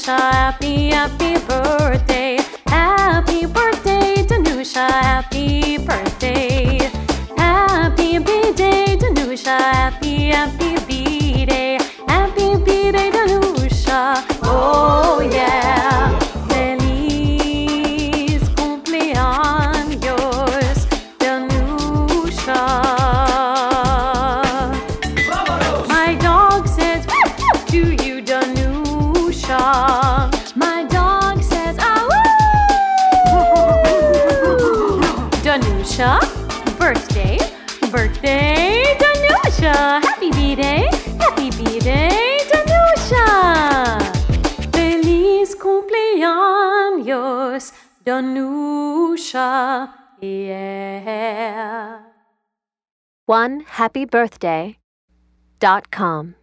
Danusha, happy birthday. Happy birthday, Danusha, happy birthday. Happy B-Day, Danusha, happy B-Day. Happy B-Day, Danusha, oh yeah. Feliz cumpleaños, Danusha. My dog says to you, Danusha. My dog says, ah, woo! Danusha, birthday, Danusha. Happy B-Day, Danusha. Feliz cumpleaños, Danusha, yeah. OneHappyBirthday.com